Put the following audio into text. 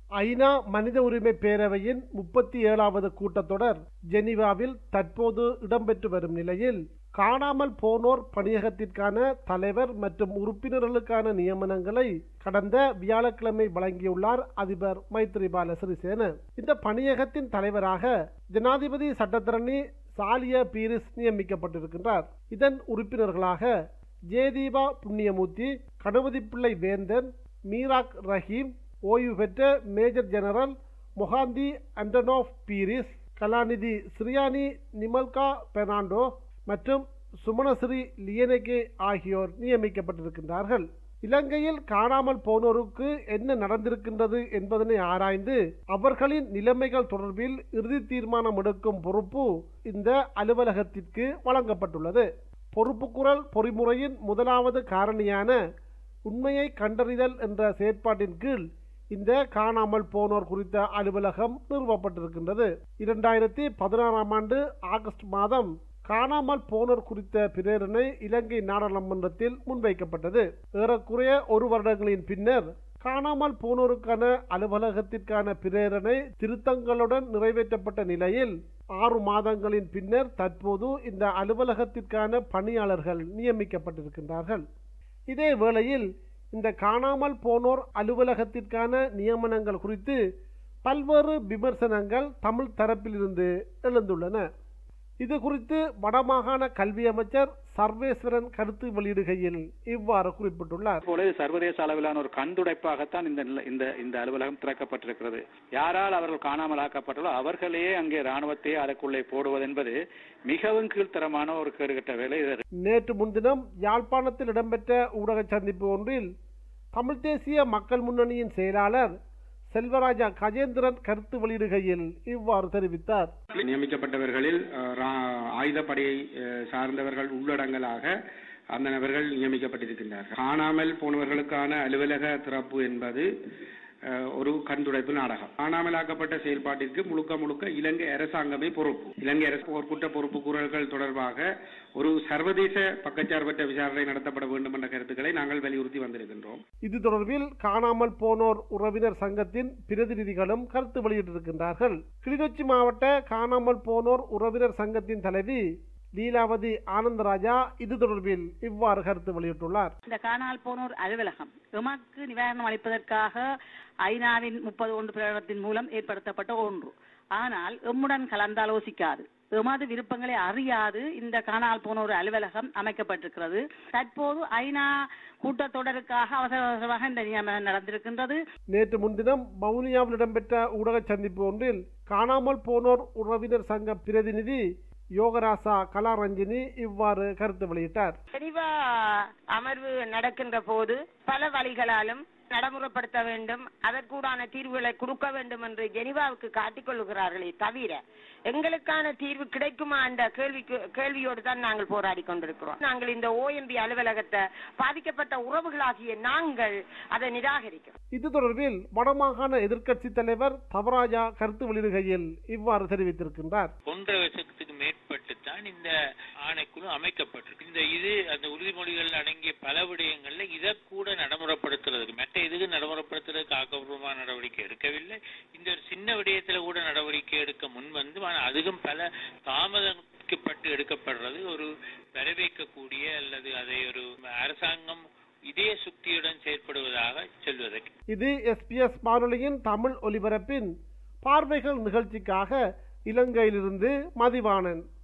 ஐநா மனித உரிமை பேரவையின் 37வது கூட்டத்தொடர் ஜெனீவாவில் தற்போது இடம்பெற்று வரும் நிலையில் காணாமல் போனோர் பணியகத்திற்கான தலைவர் மற்றும் உறுப்பினர்களுக்கான நியமனங்களை கடந்த வியாழக்கிழமை வழங்கியுள்ளார் அதிபர் மைத்ரிபால சிறிசேன. இந்த பணியகத்தின் தலைவராக ஜனாதிபதி சட்டத்தரணி சாலிய பீரிஸ் நியமிக்கப்பட்டிருக்கின்றார். இதன் உறுப்பினர்களாக ஜெயதீபா புண்ணியமூர்த்தி, கணபதிப்பிள்ளை வேந்தன், மீராக் ரஹீம், ஓய்வு பெற்ற மேஜர் ஜெனரல் மொஹாந்தி அண்டனோவ் பீரிஸ், கலாநிதி ஸ்ரியானி நிமல்கா பெர்னாண்டோ மற்றும் சுமணஸ்ரீ லியனகே ஆகியோர் நியமிக்கப்பட்டிருக்கின்றார்கள். இலங்கையில் காணாமல் போனோருக்கு என்ன நடந்திருக்கின்றது என்பதனை ஆராய்ந்து அவர்களின் நிலைமைகள் தொடர்பில் இறுதி தீர்மானம் எடுக்கும் பொறுப்பு இந்த அலுவலகத்திற்கு வழங்கப்பட்டுள்ளது. பொறுப்புக்குரல் பொறிமுறையின் முதலாவது காரணியான உண்மையை கண்டறிதல் என்ற செயற்பாட்டின் கீழ் இந்த காணாமல் போனோர் குறித்த அலுவலகம் நிறுவப்பட்டிருக்கின்றது. 2016ஆம் ஆண்டு ஆகஸ்ட் மாதம் காணாமல் போனோர் குறித்த பிரேரணை இலங்கை நாடாளுமன்றத்தில் முன்வைக்கப்பட்டது. ஏறக்குறைய ஒரு வருடங்களின் பின்னர் காணாமல் போனோருக்கான அலுவலகத்திற்கான பிரேரணை திருத்தங்களுடன் நிறைவேற்றப்பட்ட நிலையில் 6 மாதங்களின் பின்னர் தற்போது இந்த அலுவலகத்திற்கான பணியாளர்கள் நியமிக்கப்பட்டிருக்கின்றார்கள். இதே வேளையில் இந்த காணாமல் போனோர் அலுவலகத்திற்கான நியமனங்கள் குறித்து பல்வேறு விமர்சனங்கள் தமிழ் தரப்பிலிருந்து எழுந்துள்ளன. இது குறித்து வடமாகாண கல்வி அமைச்சர் சர்வேஸ்வரன் கருத்து வெளியிடுகையில் இவ்வாறு குறிப்பிட்டுள்ளார். சர்வதேச அளவிலான ஒரு கண்துடைப்பாகத்தான் இந்த அலுவலகம் திறக்கப்பட்டிருக்கிறது. யாரால் அவர்கள் காணாமல் ஆக்கப்பட்டாலோ அவர்களே அங்கே ராணுவத்தை அதற்குள்ளே போடுவது என்பது மிகவும் கீழ்த்தரமான ஒரு கேடுகட்ட வேலை. நேற்று முன்தினம் யாழ்ப்பாணத்தில் இடம்பெற்ற ஊடக சந்திப்பு ஒன்றில் தமிழ் தேசிய மக்கள் முன்னணியின் செயலாளர் செல்வராஜா கஜேந்திரன் கருத்து வெளியிடுகையில் இவ்வாறு தெரிவித்தார். நியமிக்கப்பட்டவர்களில் ஆயுதப்படையை சார்ந்தவர்கள் உள்ளடங்கலாக அந்த நபர்கள் நியமிக்கப்பட்டிருக்கின்றார்கள். காணாமல் போனவர்களுக்கான அலுவலக திறப்பு என்பது ஒரு கண்துடைப்பு நாடகம். காணாமலாக்கப்பட்ட செயல்பாட்டிற்கு முழுக்க இலங்கை அரசாங்கமே பொறுப்பு. இலங்கை அரசு போர்க்குற்ற பொறுப்பு கூறல்கள் தொடர்பாக ஒரு சர்வதேச பக்கச்சார்பற்ற விசாரணை நடத்தப்பட வேண்டும் என்ற கருத்துக்களை நாங்கள் வலியுறுத்தி வந்திருக்கின்றோம். இது தொடர்பில் காணாமல் போனோர் உறவினர் சங்கத்தின் பிரதிநிதிகளும் கருத்து வெளியிட்டிருக்கின்றார்கள். கிளிநொச்சி மாவட்ட காணாமல் போனோர் உறவினர் சங்கத்தின் தலைவி லீலாவதி ஆனந்தராஜா இது தொடர்பில் இவ்வாறு கருத்து வெளியிட்டுள்ளார். இந்த காணாமல் போனோர் அலுவலகம் எமக்கு நிவாரணம் அளிப்பதற்காக ஐநாவின் 31 பிரகடனத்தின் மூலம் ஏற்படுத்தப்பட்ட ஒன்று. ஆனால் எம்முடன் கலந்தாலோசிக்காது, எமது விருப்பங்களை அறியாது இந்த காணாமல் போனோர் அலுவலகம் அமைக்கப்பட்டிருக்கிறது. தற்போது ஐநா கூட்டத்தொடருக்காக அவசரமாக இந்த நியமனம் நடந்திருக்கின்றது. நேற்று முன்தினம் வவுனியாவில் இடம்பெற்ற ஊடக சந்திப்பு ஒன்றில் காணாமல் போனோர் உறவினர் சங்க பிரதிநிதி யோகராசா கலாரஞ்சினி இவ்வாறு கருத்து வெளியிட்டார். ஜெனீவா அமர்வு நடக்கின்ற போது பல வழிகளாலும் நடைமுறைப்படுத்த வேண்டும், அதற்கூடான தீர்வுகளை கொடுக்க வேண்டும் என்று ஜெனீவாவுக்கு காட்டிக் கொள்கிறார்களே தவிர எங்களுக்கான தீர்வு கிடைக்குமா என்ற கேள்வியோடு தான் நாங்கள் போராடி கொண்டிருக்கிறோம். நாங்கள் இந்த OMB அலுவலகத்தை பாதிக்கப்பட்ட உறவுகளாகிய நாங்கள் அதை நிராகரிக்கிறோம். இது தொடர்பில் வடமாகாண எதிர்க்கட்சி தலைவர் தவராஜா கருத்து வெளியிடுகையில் இவ்வாறு தெரிவித்திருக்கின்றார். 1.5 வருஷத்துக்கு மேற்பட்டு தான் இந்த ஆணைக்குழு அமைக்கப்பட்டிருக்கு. இது அந்த உறுதிமொழிகள் அடங்கிய பல விடயங்கள்ல இதை கூட நடைமுறைப்படுத்துறதுக்கு மற்ற இதுக்கு நடைமுறைப்படுத்துறதுக்கு ஆக்கப்பூர்வமான நடவடிக்கை எடுக்கவில்லை. இந்த ஒரு சின்ன விடயத்துல கூட நடவடிக்கை எடுக்க முன்வந்து அதுவும் பல தாமதப்பட்டு எடுக்கப்படுறது ஒரு வரவேற்கக்கூடிய அல்லது அதை ஒரு அரசாங்கம் இதே சுக்தியுடன் செயற்படுவதாக சொல்வதற்கு. இது SBS வானொலியின் தமிழ் ஒலிபரப்பின் பார்வைகள் நிகழ்ச்சிக்காக இலங்கையிலிருந்து மதிவாணன்.